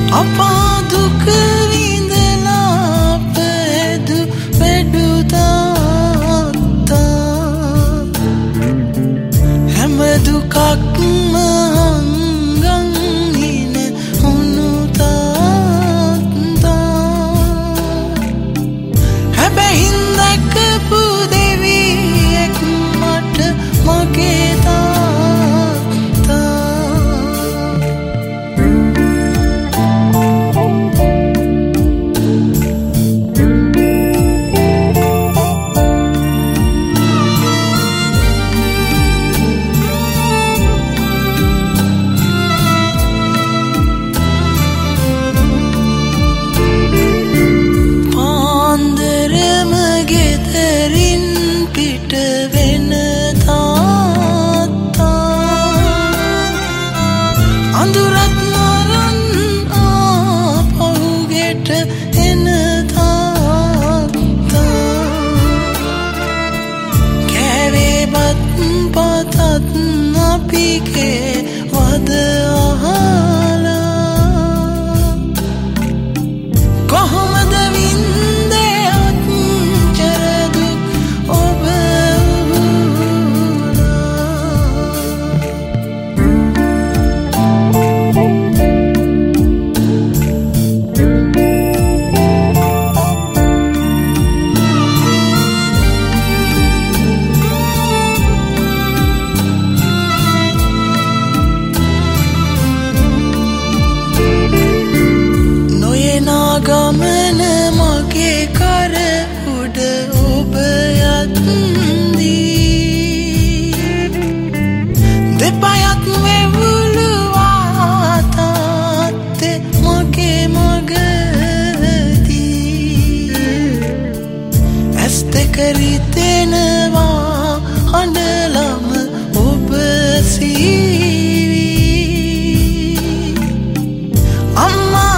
අපා දුක විඳලා පැදු වැඩු තාත්තා හැම දුකක්ම හංගන් හින උණු තාත්තා හැබැයි දැකපු දෙවියෙක් මට මගේ වද අහලා කොහොමද වින්දේ අච්චර දුක් ඔබ ගමන මගේ කර උඩ ඔබ යත්දී දෙපයත් වෙවුලුවා තාත්තේ මගේ මගදී ඇස් දෙක රිදෙනවා හඬලම ඔබ සීවි අම්මා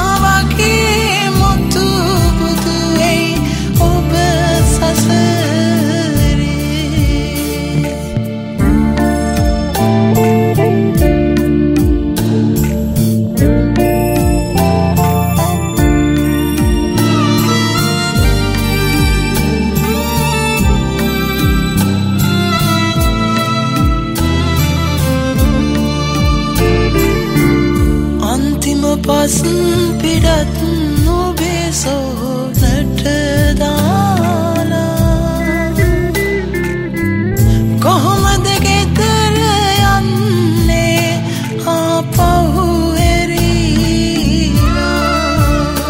පස් පිටත් නොබේ සෝනට දාලා කොහොමද ගෙදර යන්නේ ආපහු එරිලා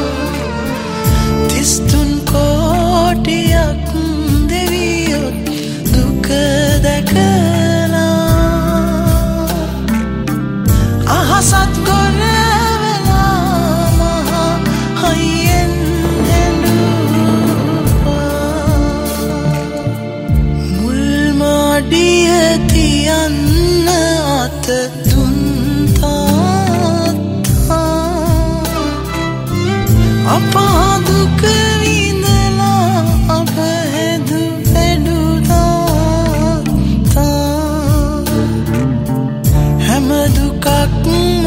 33 කෝටියක් දෙවියොත් දුක දැකලා අහසත් ගොර තියන්න අත දුන් තාත්තා අපා දුක විඳලා අප හැදු වැඩු තාත්තා හැම දුකක්